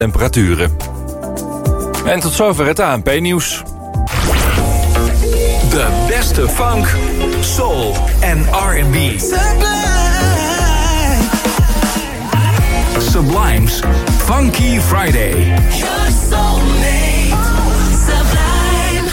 temperaturen. En tot zover het ANP-nieuws. De beste funk, soul en R&B. Sublime's Funky Friday. Your soulmate, Sublime.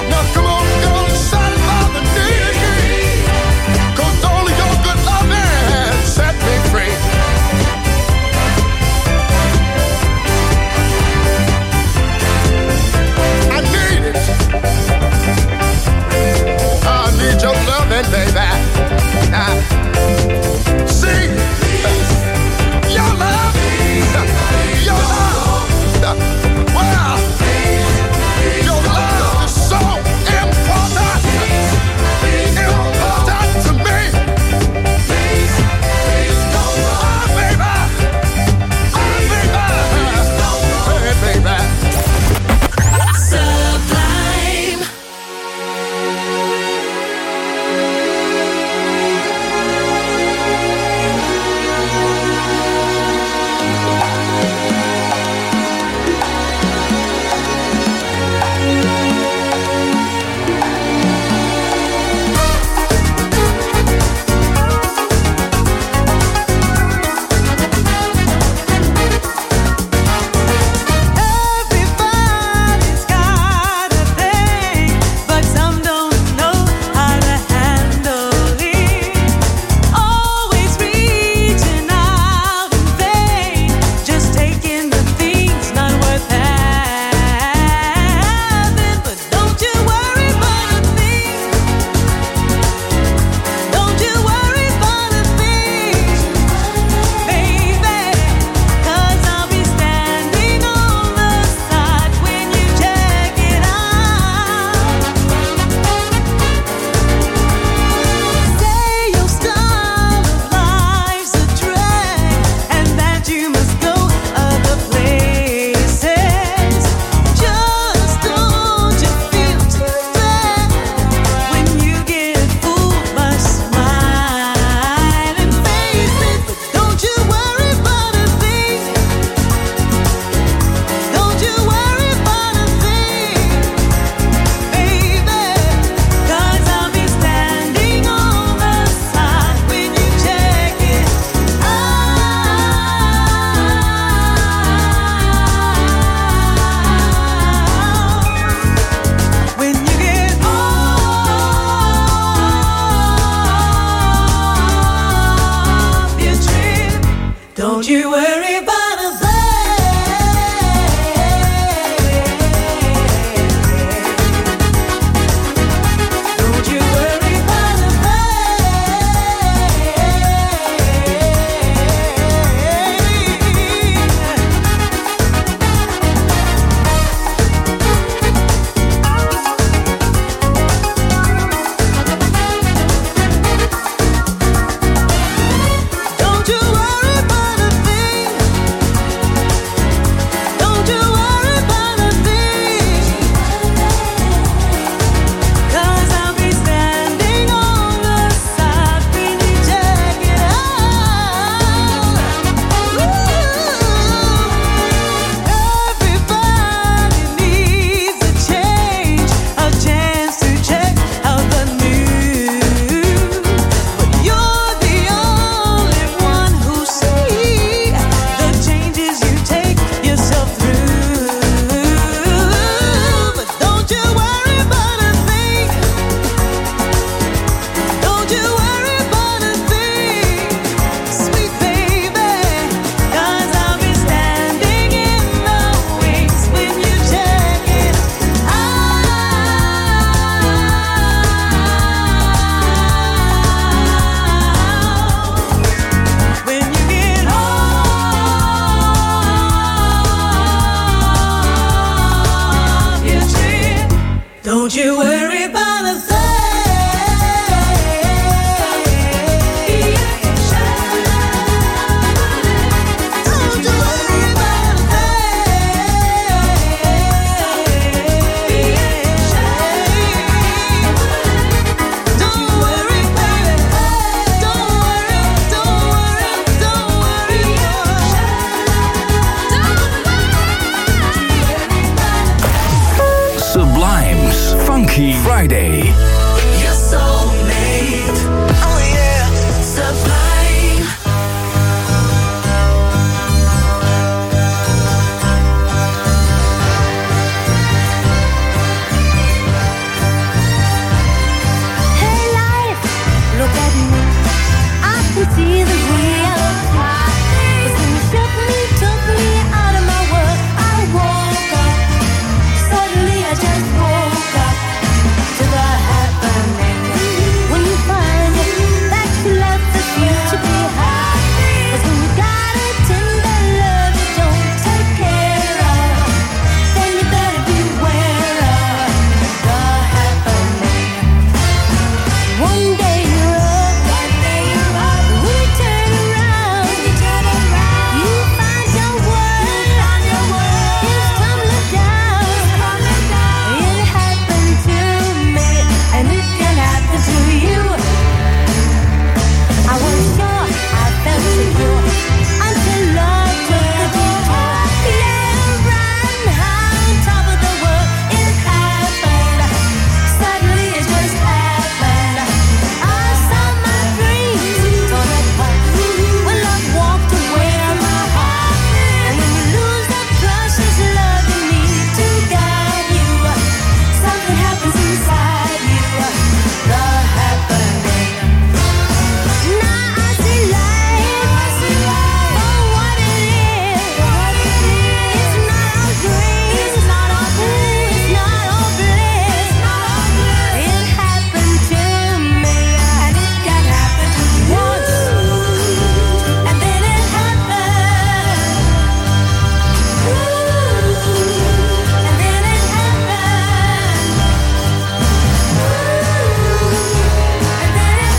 Cause only your good loving Don't you worry about a thing. Don't you worry about a thing. Don't worry, baby. Don't worry, don't worry, don't worry. Sublime's Funky Friday. Your soulmate. Oh yeah. Sublime. Hey life, look at me. I can see the real time. When you shook me, took me out of my world. I woke up. Suddenly I just woke up to the happening. When you find that you left the future behind. 'Cause when you got a tender love you don't take care of, then you better beware of the happening. One day you're up, when you turn around, you find your world is tumbling down. It happened to me, and it can happen to you. I was sure, I felt secure, until love took a detour. Yeah, right on top of the world, it happened. Suddenly it just happened. I saw my dreams torn apart when love walked away from my heart. And when you lose the precious love you need to guide you, something happens inside you, the happening. Now I see life for what it is. It's not all dreams, it's not all bliss. It happened to me, and it can happen once, and then it happened. And then it happened. And then it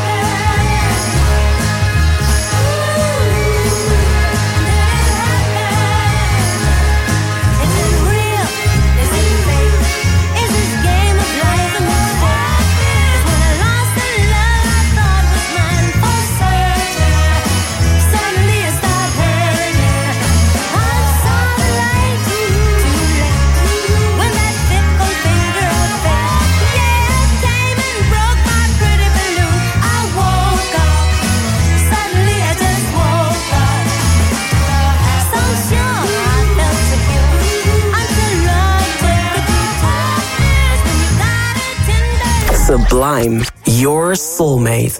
happened. Is it real? Is it fake? Is this game of life a mistake? 'Cause when I lost the love I thought was mine for certain, suddenly it started hurting. I saw the light too late when that fickle finger of fate, came and broke my pretty balloon. I woke up, suddenly I just woke up. So sure I felt secure until love took a detour. 'Cause when you got a tender Sublime, your soulmate.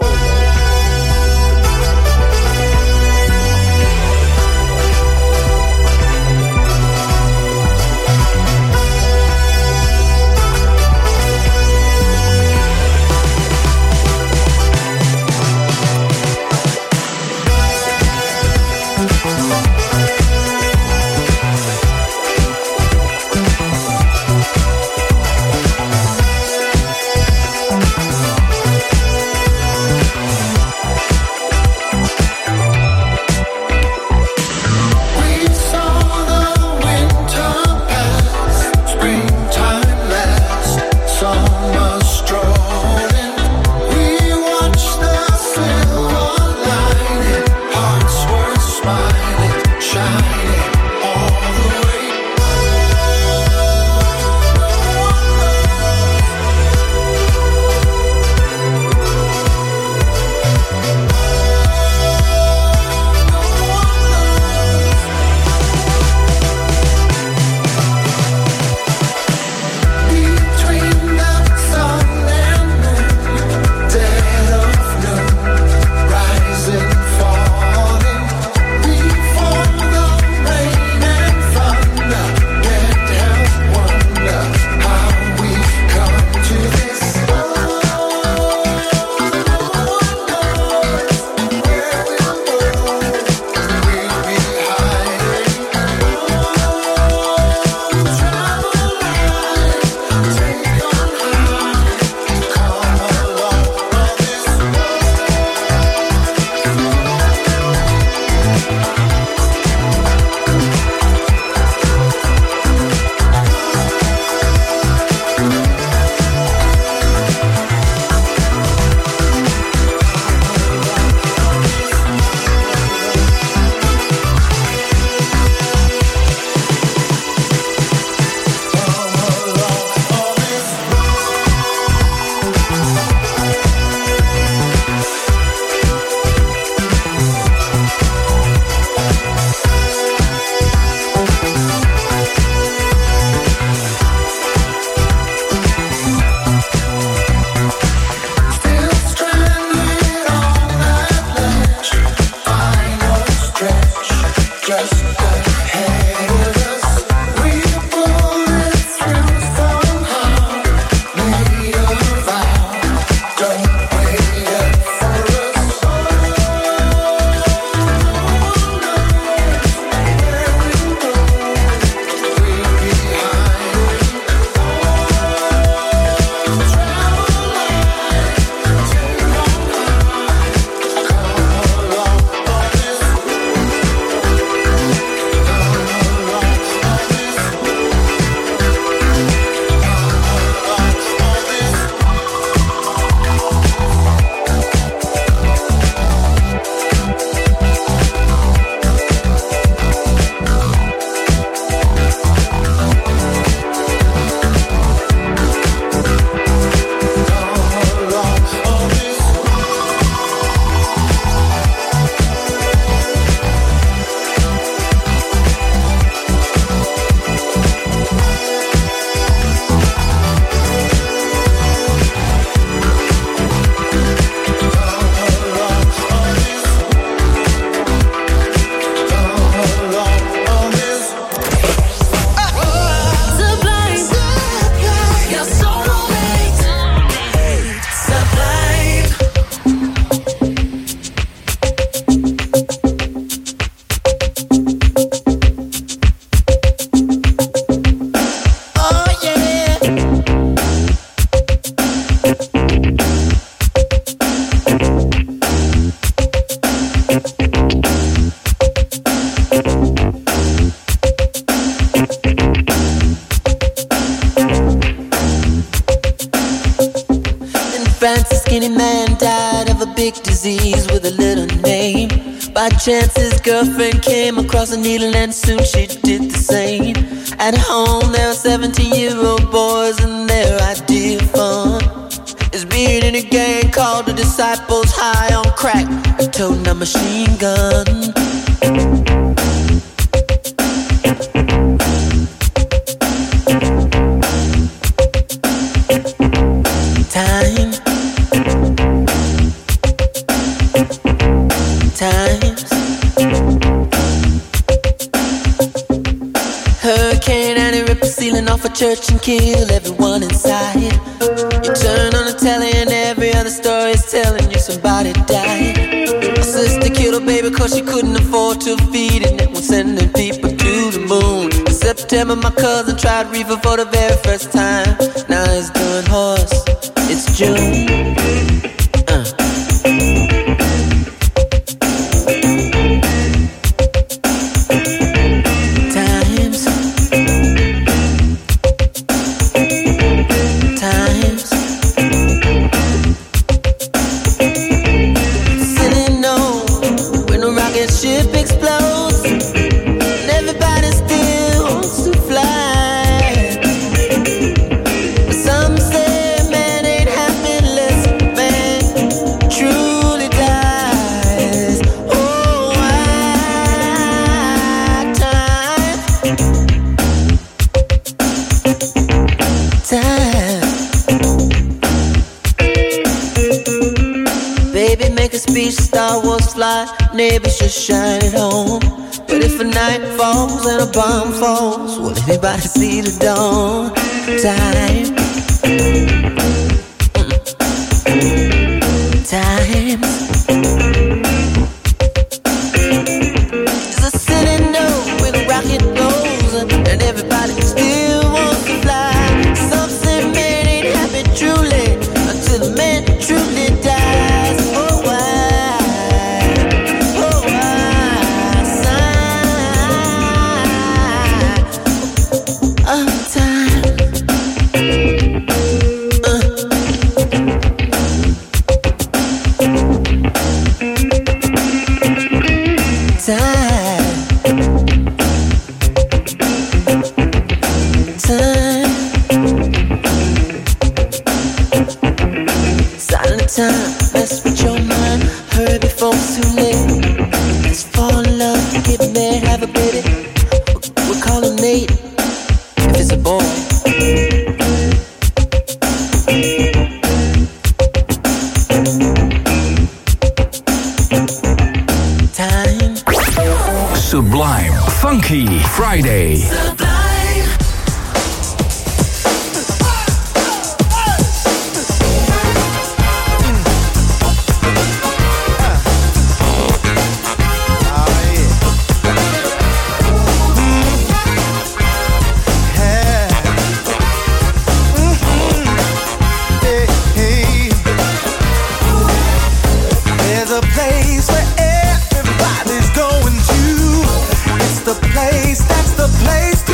polycystic disease with a little name. By chance his girlfriend came across a needle and soon she did the same. At home there are 17-year-old boys and their idea of fun is being in a gang called the Disciples, high on crack, a toting a machine gun. Times Hurricane Annie ripped the ceiling off a church and killed everyone inside. You turn on the telly and every other story is telling you somebody died. My sister killed her baby cause she couldn't afford to feed it, and was sending people to the moon. In September my cousin tried reefer for the very first time. Now he's doing horse. It's June. Neighbors just shine at home. But if a night falls and a bomb falls, will anybody see the dawn? Time. Times. There's a city note when a rocket goes and everybody still wants to fly. Some say man ain't happy truly until the man truly dies. Oh, why? Time, mess with your mind, hurry before it's too late. Let's fall in love, get married, have a baby. We'll call him Nate, if it's a boy. Time. Sublime Funky Friday. That's the place to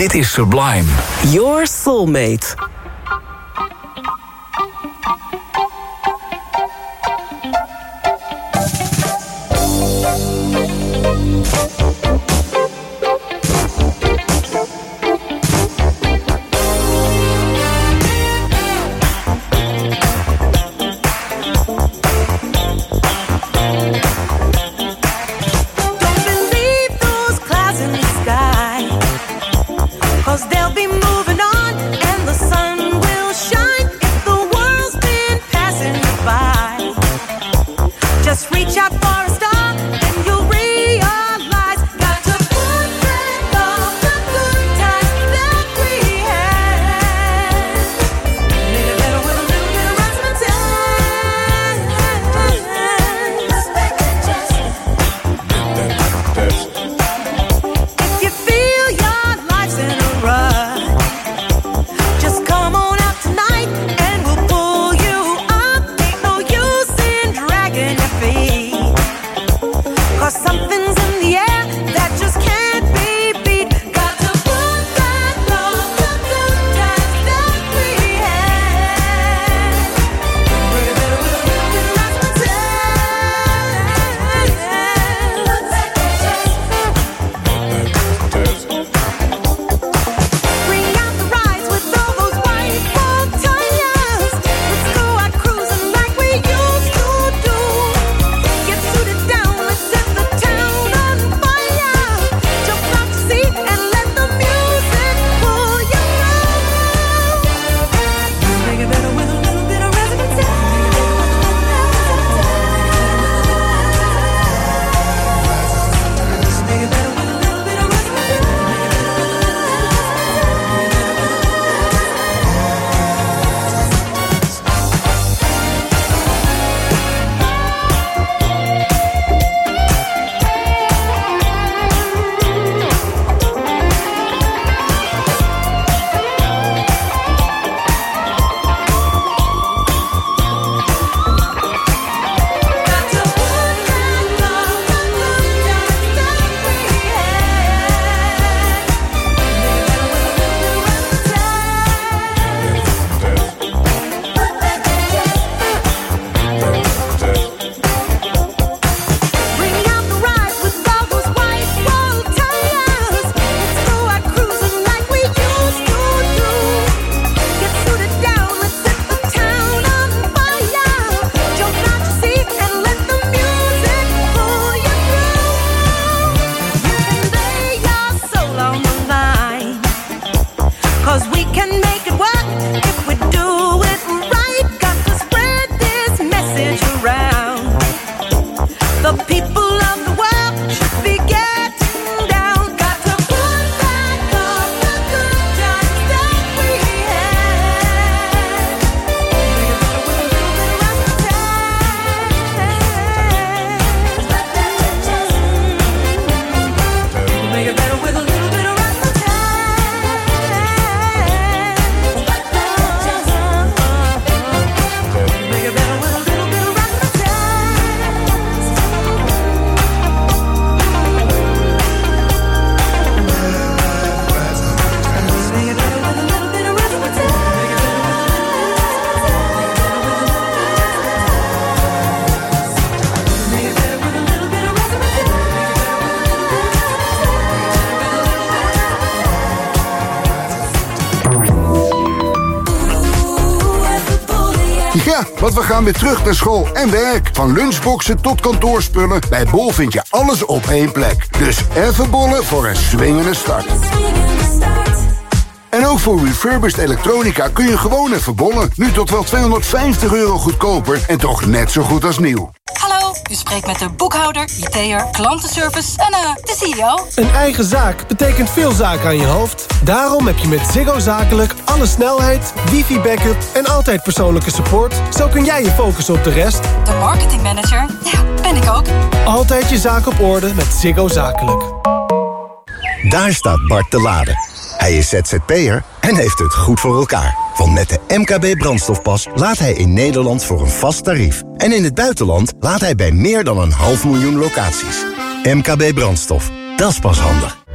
Dit is Sublime. Your Soulmate. Ja, want we gaan weer terug naar school en werk. Van lunchboxen tot kantoorspullen. Bij Bol vind je alles op één plek. Dus even bollen voor een swingende start. En ook voor refurbished elektronica kun je gewoon even bollen. Nu tot wel €250 goedkoper en toch net zo goed als nieuw. Hallo, u spreekt met de boekhouder, IT'er, klantenservice en de CEO. Een eigen zaak betekent veel zaken aan je hoofd. Daarom heb je met Ziggo Zakelijk alle snelheid, wifi-backup en altijd persoonlijke support. Zo kun jij je focussen op de rest. De marketingmanager, ja, ben ik ook. Altijd je zaak op orde met Ziggo Zakelijk. Daar staat Bart te laden. Hij is ZZP'er en heeft het goed voor elkaar. Want met de MKB brandstofpas laat hij in Nederland voor een vast tarief. En in het buitenland laat hij bij meer dan 500.000 locaties. MKB brandstof, dat is pas handig.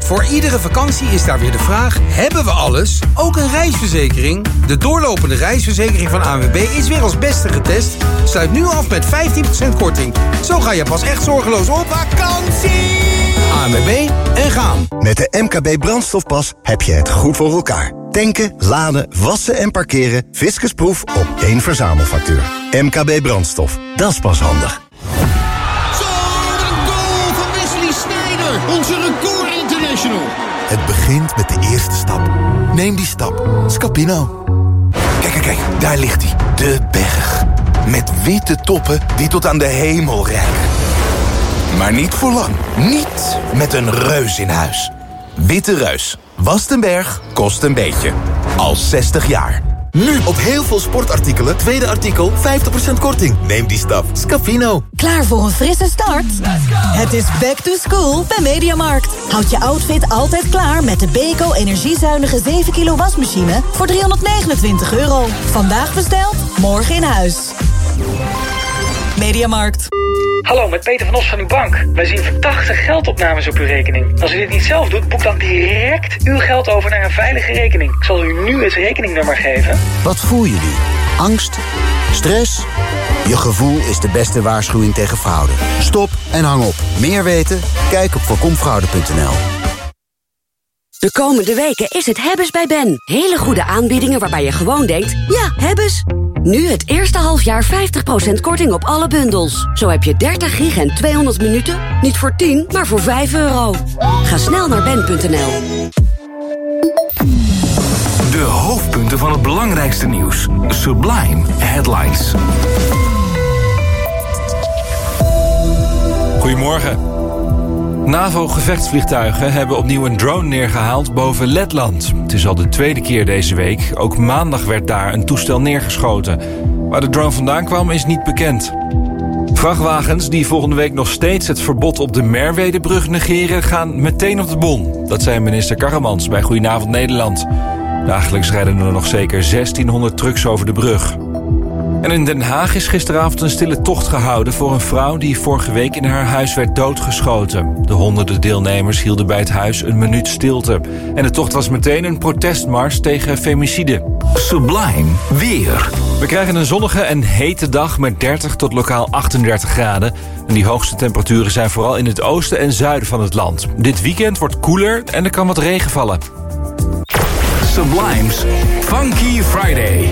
Voor iedere vakantie is daar weer de vraag: hebben we alles? Ook een reisverzekering? De doorlopende reisverzekering van ANWB is weer als beste getest. Sluit nu af met 15% korting. Zo ga je pas echt zorgeloos op vakantie. ANWB en gaan. Met de MKB brandstofpas heb je het goed voor elkaar. Tanken, laden, wassen en parkeren. Fiscusproef op één verzamelfactuur. MKB brandstof. Dat is pas handig. Zo, een goal van Wesley Sneijder. Onze record international. Het begint met de eerste stap. Neem die stap. Scapino. Kijk, daar ligt hij. De berg. Met witte toppen die tot aan de hemel reiken. Maar niet voor lang. Niet met een reus in huis. Witte Reus. Wast een berg, kost een beetje. Al 60 jaar. Nu op heel veel sportartikelen. Tweede artikel 50% korting. Neem die stap. Scapino. Klaar voor een frisse start? Het is back to school bij Mediamarkt. Houd je outfit altijd klaar met de Beko energiezuinige 7 kilo wasmachine voor €329. Vandaag besteld, morgen in huis. Mediamarkt. Hallo, met Peter van Os van uw bank. Wij zien verdachte geldopnames op uw rekening. Als u dit niet zelf doet, boek dan direct uw geld over naar een veilige rekening. Ik zal u nu het rekeningnummer geven. Wat voel je nu? Angst? Stress? Je gevoel is de beste waarschuwing tegen fraude. Stop en hang op. Meer weten? Kijk op voorkomfraude.nl. De komende weken is het Hebbes bij Ben. Hele goede aanbiedingen waarbij je gewoon denkt, ja, Hebbes. Nu het eerste halfjaar 50% korting op alle bundels. Zo heb je 30 gig en 200 minuten. Niet voor 10, maar voor €5. Ga snel naar ben.nl. De hoofdpunten van het belangrijkste nieuws. Sublime Headlines. Goedemorgen. NAVO-gevechtsvliegtuigen hebben opnieuw een drone neergehaald boven Letland. Het is al de tweede keer deze week. Ook maandag werd daar een toestel neergeschoten. Waar de drone vandaan kwam is niet bekend. Vrachtwagens die volgende week nog steeds het verbod op de Merwedebrug negeren, gaan meteen op de bon. Dat zei minister Karremans bij Goedenavond Nederland. Dagelijks rijden er nog zeker 1600 trucks over de brug. En in Den Haag is gisteravond een stille tocht gehouden voor een vrouw die vorige week in haar huis werd doodgeschoten. De honderden deelnemers hielden bij het huis een minuut stilte. En de tocht was meteen een protestmars tegen femicide. Sublime weer. We krijgen een zonnige en hete dag met 30 tot lokaal 38 graden. En die hoogste temperaturen zijn vooral in het oosten en zuiden van het land. Dit weekend wordt koeler en er kan wat regen vallen. Sublime's Funky Friday.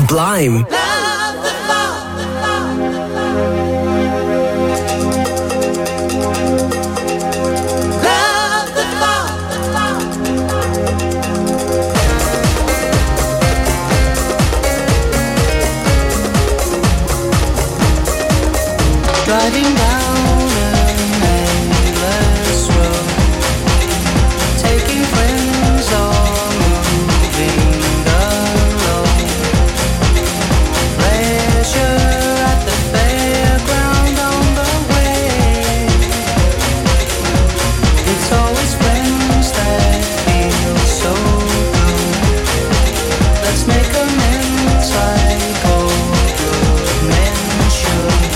Sublime. Driving down an endless road, taking friends or moving alone. Pleasure at the fairground on the way. It's always friends that feel so good. Let's make amends like old good men should.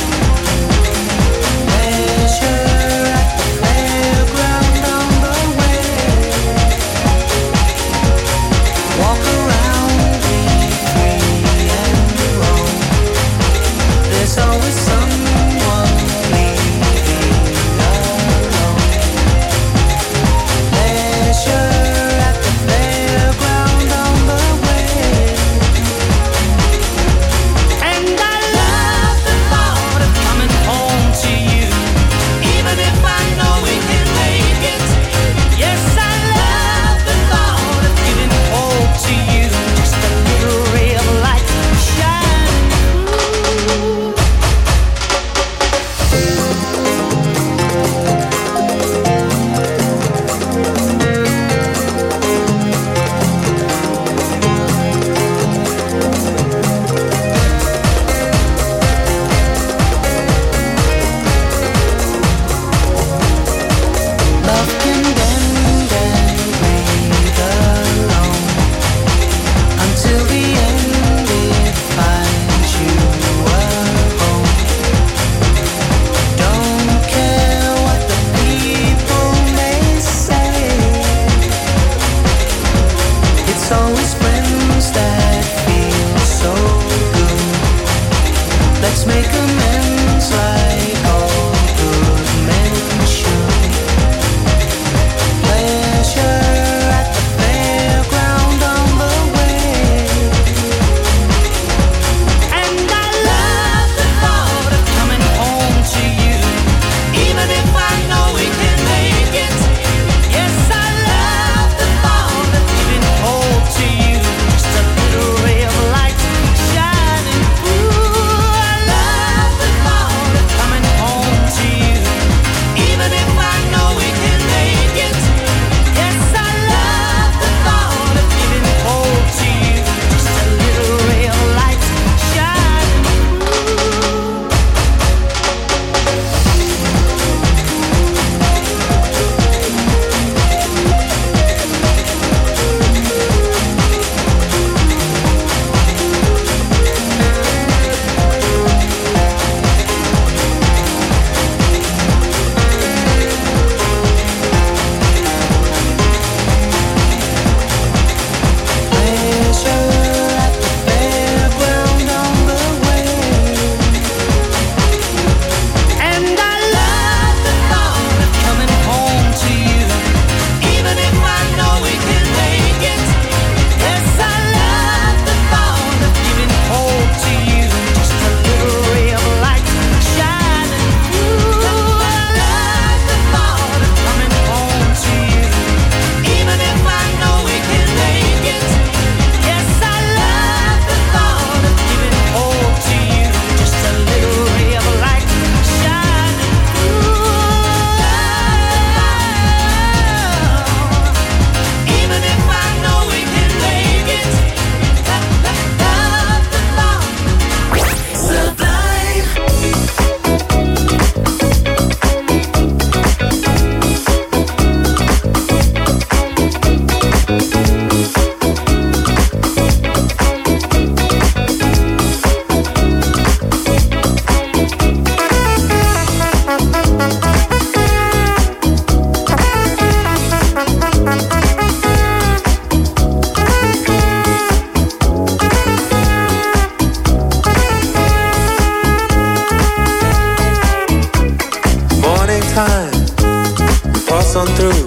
pass on through.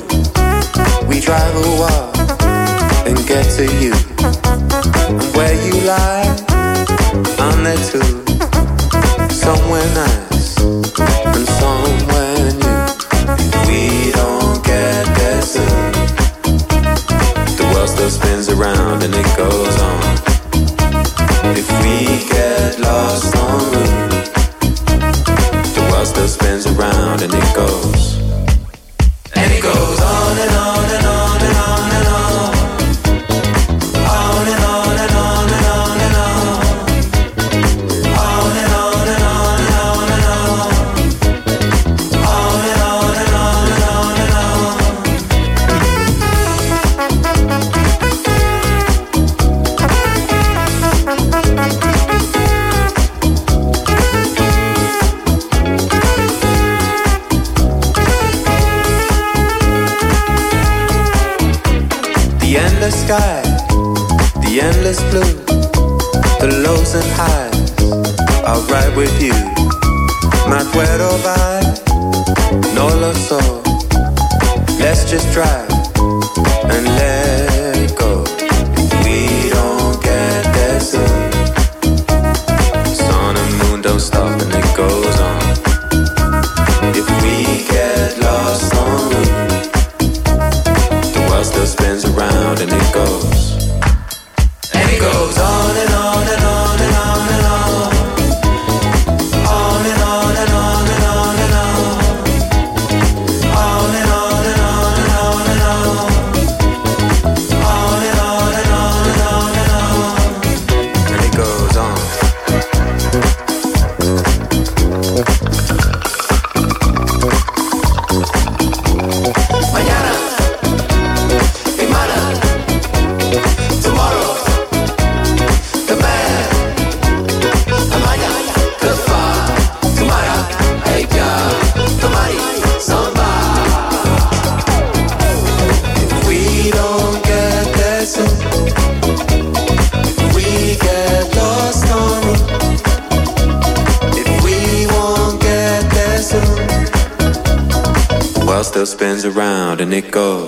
We drive a while and get to you. And where you lie there too. Somewhere nice and somewhere new. If we don't get there soon, the world still spins around and it goes on. If we get lost en route, the world still spins around and it goes. And it goes on and on and on and on and on. On and on and on and on and on. On and on and on and on and on. On and on and on and on and on. The endless sky, the endless blue, the lows and highs are right with you. Me puedo vai, no lo so. Let's just drive and let it go. If we don't get there soon, sun and moon don't stop and it goes on. If we get lost en route, the world still spins around and it goes. And it goes on and on and on and on and on. On and on and on and on and on. On and on and on and on and on. On and on and on and on and on. And it goes on. Mañana, Imana, tomorrow, the man, Amaya, Kafa, Tumara, Aipia, Tomari, Samba. If we don't get there soon, if we get lost on route, if we won't get there soon, the world still spins around and it goes.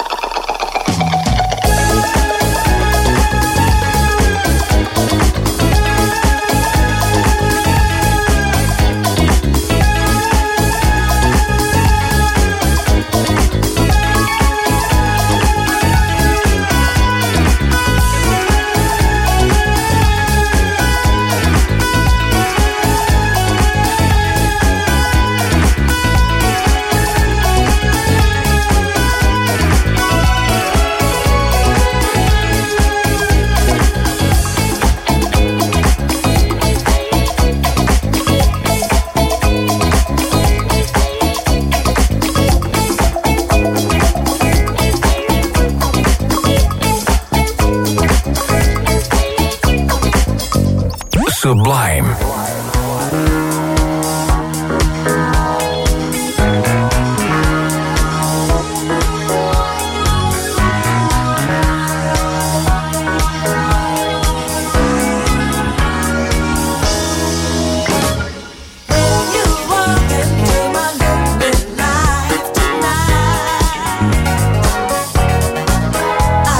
Sublime.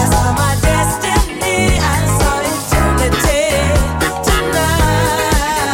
Destiny, I saw eternity tonight.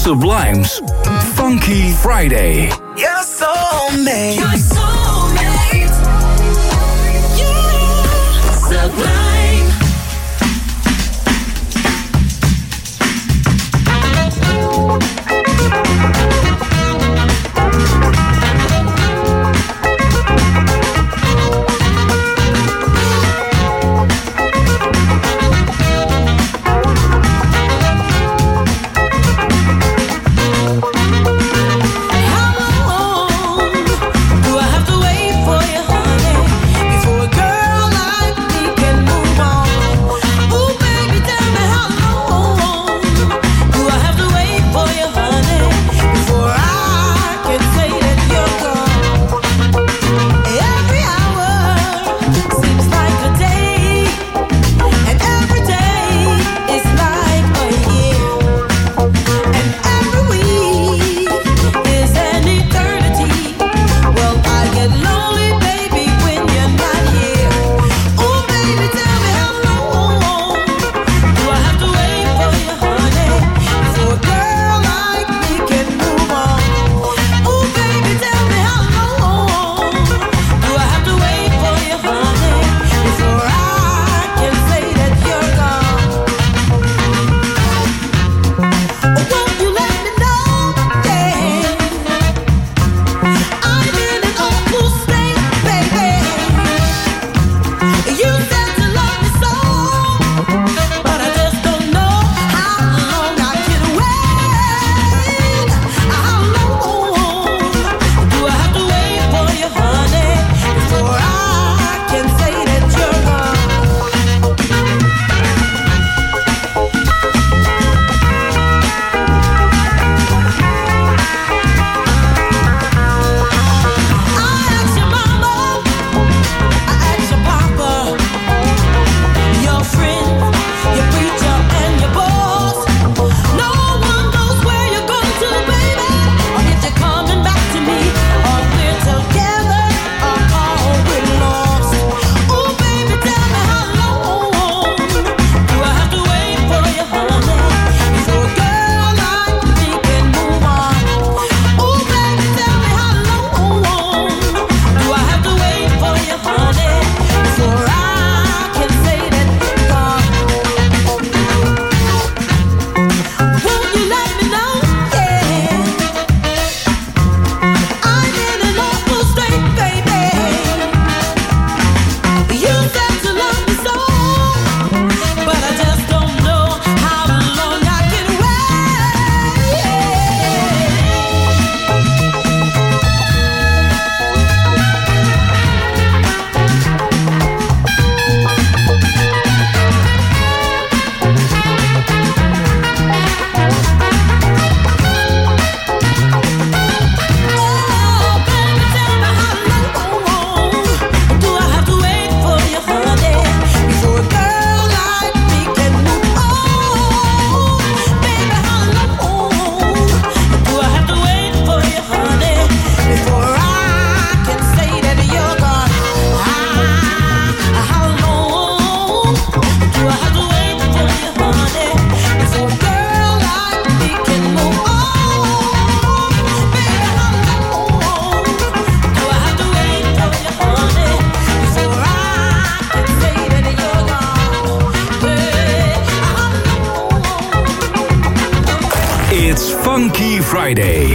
Sublime's Funky Friday. Your soulmate. Your soulmate. Yeah. Sublime. Funky Friday.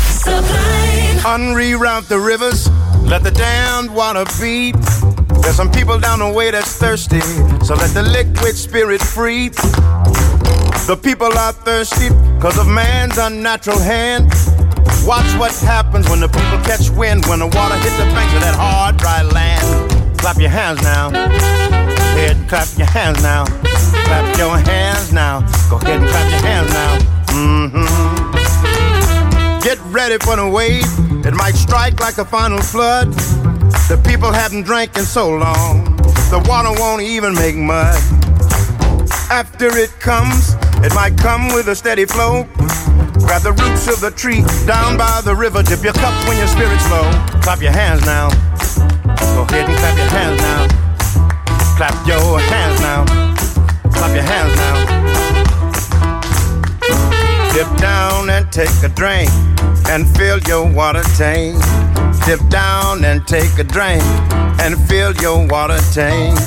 Unreroute the rivers, let the damned water beat. There's some people down the way that's thirsty, so let the liquid spirit free. The people are thirsty because of man's unnatural hand. Watch what happens when the people catch wind, when the water hits the banks of that hard, dry land. Clap your hands now. Go ahead and clap your hands now. Clap your hands now. Go ahead and clap your hands now. Mm-hmm. Get ready for the wave. It might strike like a final flood. The people haven't drank in so long, the water won't even make mud. After it comes, it might come with a steady flow. Grab the roots of the tree down by the river. Dip your cup when your spirit's low. Clap your hands now. Go ahead and clap your hands now. Clap your hands now. Clap your hands now. Dip down and take a drink and fill your water tank. Dip down and take a drink and fill your water tank.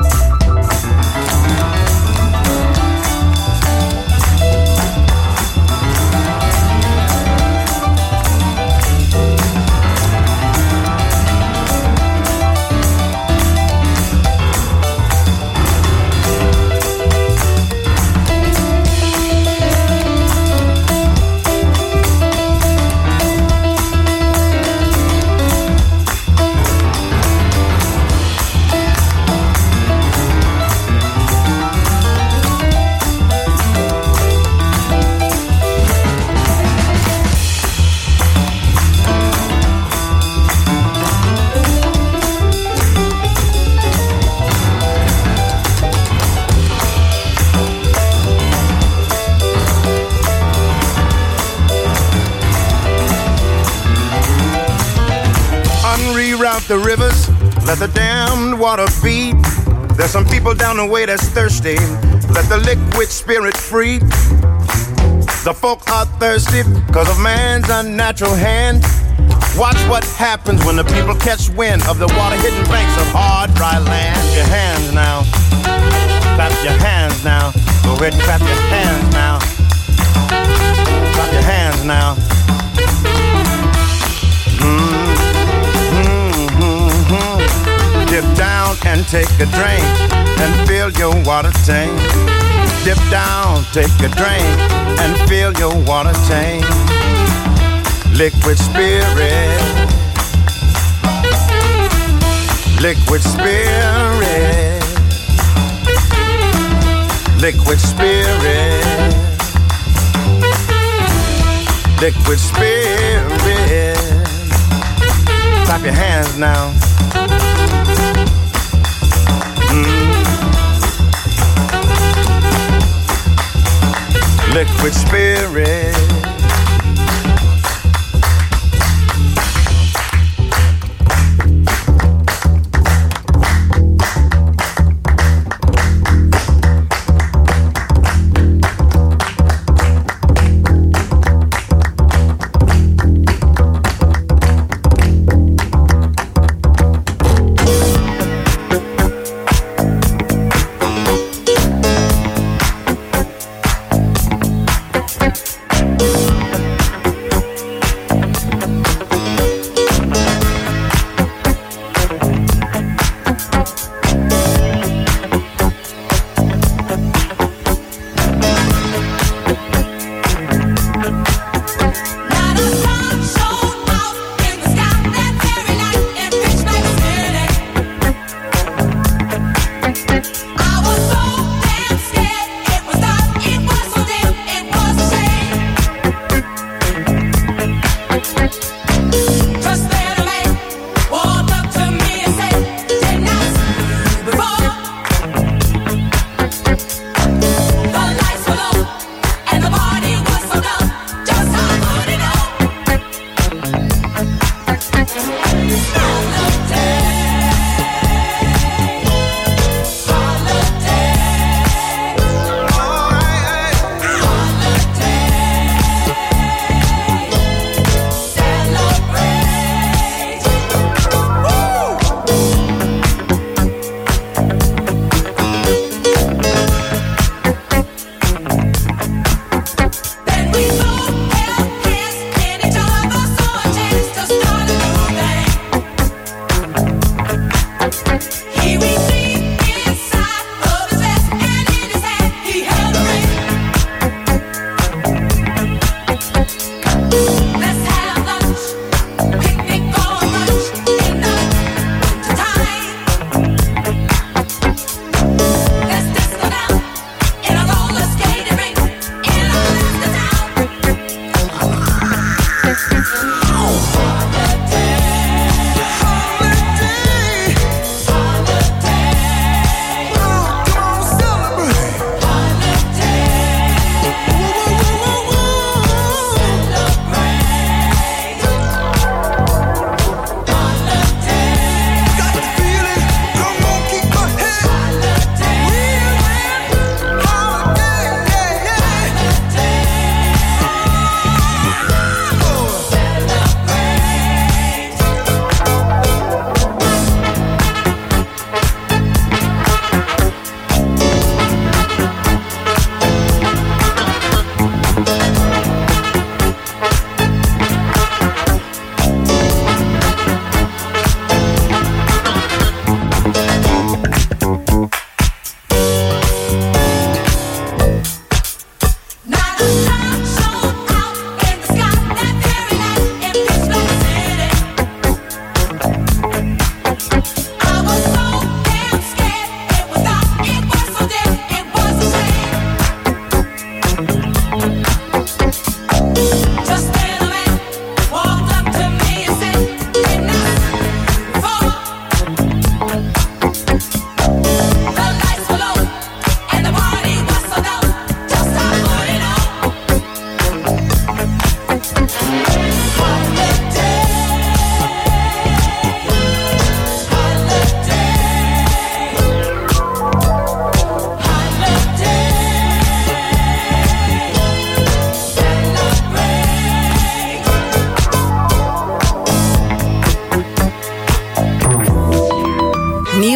The rivers, let the damned water beat. There's some people down the way that's thirsty. Let the liquid spirit free. The folk are thirsty because of man's unnatural hand. Watch what happens when the people catch wind of the water-hidden banks of hard, dry land. Your hands now. Clap your hands now. Go ahead and clap your hands now. Clap your hands now. Dip down and take a drink and fill your water tank. Dip down, take a drink and fill your water tank. Liquid spirit. Liquid spirit. Liquid spirit. Liquid spirit. Clap your hands now. Liquid spirit.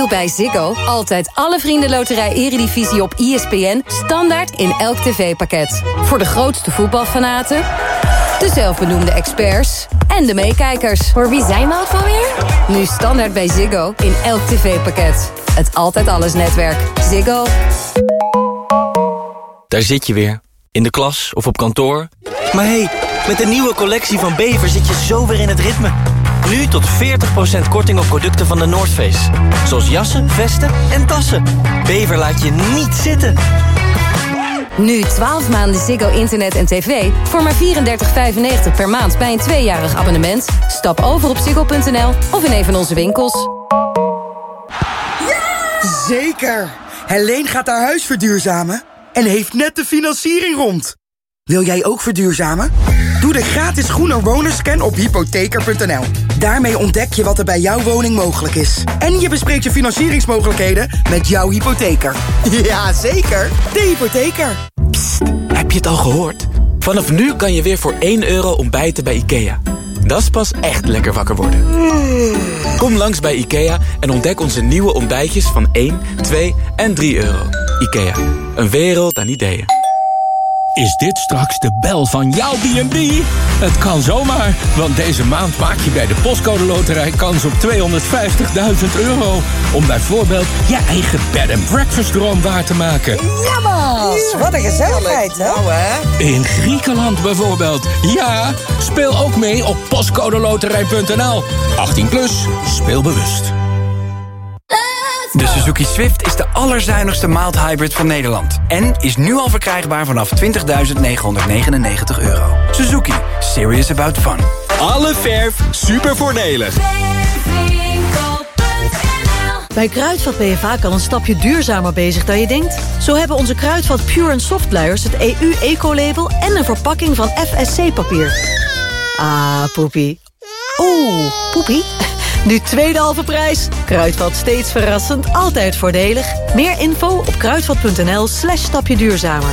Nu bij Ziggo. Altijd alle Vriendenloterij Eredivisie op ESPN. Standaard in elk tv-pakket. Voor de grootste voetbalfanaten, de zelfbenoemde experts en de meekijkers. Voor wie zijn we ook alweer? Nu standaard bij Ziggo in elk tv-pakket. Het Altijd Alles netwerk. Ziggo. Daar zit je weer. In de klas of op kantoor. Maar hé, met de nieuwe collectie van Bever zit je zo weer in het ritme. Nu tot 40% korting op producten van de North Face. Zoals jassen, vesten en tassen. Bever laat je niet zitten. Nu 12 maanden Ziggo internet en tv voor maar $34,95 per maand bij een 2-jarig abonnement. Stap over op ziggo.nl of in een van onze winkels. Zeker! Helene gaat haar huis verduurzamen en heeft net de financiering rond. Wil jij ook verduurzamen? Doe de gratis groene wonerscan op hypotheker.nl. Daarmee ontdek je wat er bij jouw woning mogelijk is. En je bespreekt je financieringsmogelijkheden met jouw hypotheker. Ja, zeker. De hypotheker. Psst, heb je het al gehoord? Vanaf nu kan je weer voor €1 ontbijten bij IKEA. Dat is pas echt lekker wakker worden. Kom langs bij IKEA en ontdek onze nieuwe ontbijtjes van 1, 2 en €3. IKEA, een wereld aan ideeën. Is dit straks de bel van jouw B&B? Het kan zomaar, want deze maand maak je bij de Postcode Loterij kans op €250.000... om bijvoorbeeld je eigen bed and breakfast droom waar te maken. Jammer, wat een gezelligheid, hè? In Griekenland bijvoorbeeld. Ja, speel ook mee op postcodeloterij.nl. 18+, speel bewust. De Suzuki Swift is de allerzuinigste mild hybrid van Nederland. En is nu al verkrijgbaar vanaf €20.999. Suzuki. Serious about fun. Alle verf super voordelig. Bij Kruidvat ben je vaak al een stapje duurzamer bezig dan je denkt. Zo hebben onze Kruidvat Pure & Soft luiers het EU-eco-label... en een verpakking van FSC-papier. Ah, poepie. Oeh, poepie. Nu tweede halve prijs. Kruidvat, steeds verrassend, altijd voordelig. Meer info op kruidvat.nl/stapje duurzamer.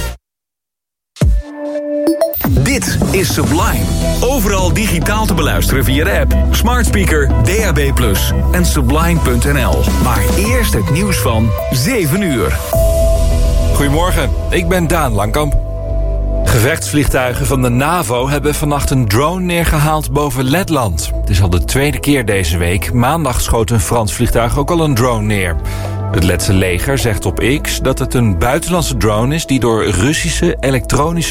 Dit is Sublime. Overal digitaal te beluisteren via de app, smart speaker, DAB+ en sublime.nl. Maar eerst het nieuws van 7 uur. Goedemorgen, ik ben Daan Langkamp. Gevechtsvliegtuigen van de NAVO hebben vannacht een drone neergehaald boven Letland. Het is al de tweede keer deze week. Maandag schoot een Frans vliegtuig ook al een drone neer. Het Letse leger zegt op X dat het een buitenlandse drone is die door Russische elektronische